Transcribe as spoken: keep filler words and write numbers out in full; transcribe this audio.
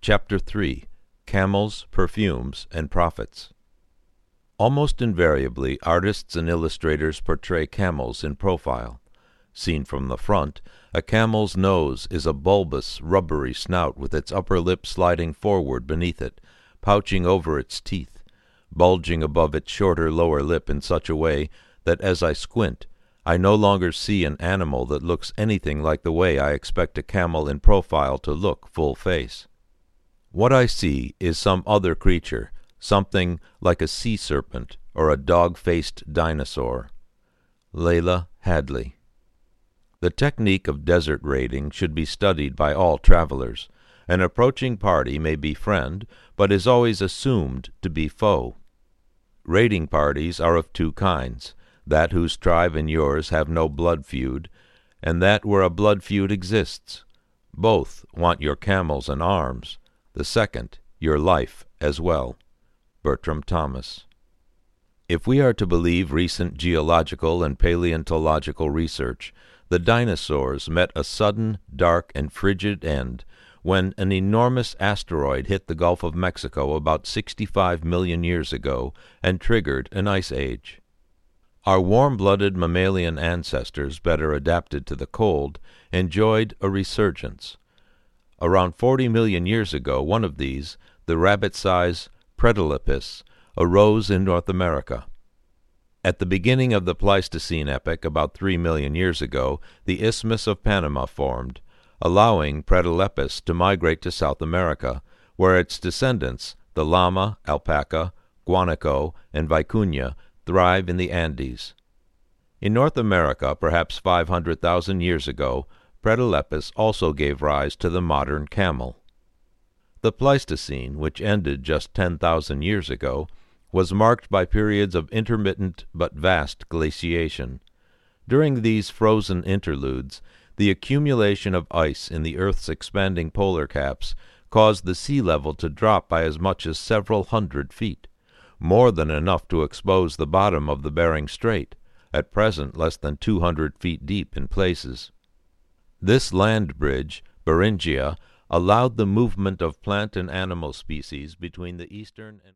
Chapter three. Camels, Perfumes, and Prophets. Almost invariably, artists and illustrators portray camels in profile. Seen from the front, a camel's nose is a bulbous, rubbery snout with its upper lip sliding forward beneath it, pouching over its teeth, bulging above its shorter lower lip in such a way that as I squint, I no longer see an animal that looks anything like the way I expect a camel in profile to look full face. What I see is some other creature, something like a sea serpent or a dog-faced dinosaur. Layla Hadley. The technique of desert raiding should be studied by all travelers. An approaching party may be friend, but is always assumed to be foe. Raiding parties are of two kinds, that whose tribe and yours have no blood feud, and that where a blood feud exists. Both want your camels and arms, the second your life as well. Bertram Thomas. If we are to believe recent geological and paleontological research, the dinosaurs met a sudden, dark, and frigid end when an enormous asteroid hit the Gulf of Mexico about sixty-five million years ago and triggered an ice age. Our warm-blooded mammalian ancestors, better adapted to the cold, enjoyed a resurgence. Around forty million years ago, one of these, the rabbit-sized Predolepis, arose in North America. At the beginning of the Pleistocene epoch, about three million years ago, the Isthmus of Panama formed, allowing Predolepis to migrate to South America, where its descendants, the llama, alpaca, guanaco, and vicuña, thrive in the Andes. In North America, perhaps five hundred thousand years ago, Predolepis also gave rise to the modern camel. The Pleistocene, which ended just ten thousand years ago, was marked by periods of intermittent but vast glaciation. During these frozen interludes, the accumulation of ice in the Earth's expanding polar caps caused the sea level to drop by as much as several hundred feet, more than enough to expose the bottom of the Bering Strait, at present less than two hundred feet deep in places. This land bridge, Beringia, allowed the movement of plant and animal species between the eastern and